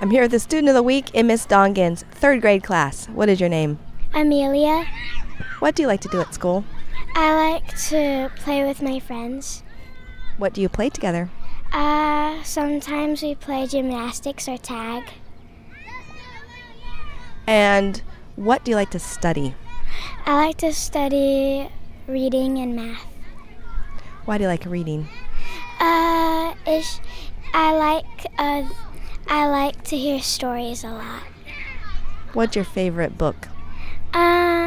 I'm here with the Student of the Week in Miss Dongan's third grade class. What is your name? Amelia. What do you like to do at school? I like to play with my friends. What do you play together? Sometimes we play gymnastics or tag. And what do you like to study? I like to study reading and math. Why do you like reading? I like to hear stories a lot. What's your favorite book? I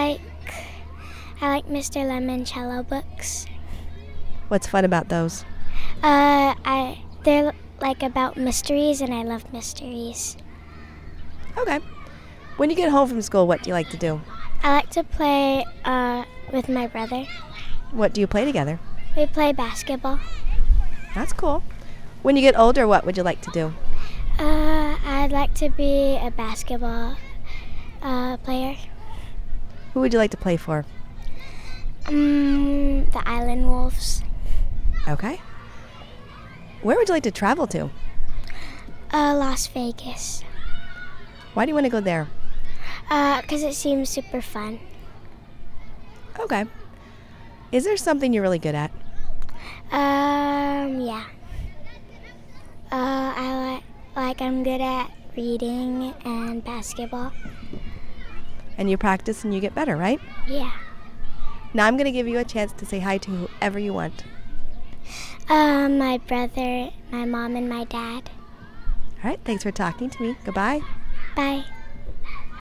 like Mr. Lemoncello books. What's fun about those? They're like about mysteries, and I love mysteries. Okay. When you get home from school, what do you like to do? I like to play with my brother. What do you play together? We play basketball. That's cool. When you get older, what would you like to do? I'd like to be a basketball player. Who would you like to play for? The Island Wolves. Okay. Where would you like to travel to? Las Vegas. Why do you want to go there? 'Cause it seems super fun. Okay. Is there something you're really good at? Yeah. I'm good at reading and basketball. And you practice and you get better, right? Yeah. Now I'm going to give you a chance to say hi to whoever you want. My brother, my mom, and my dad. All right, thanks for talking to me. Goodbye. Bye.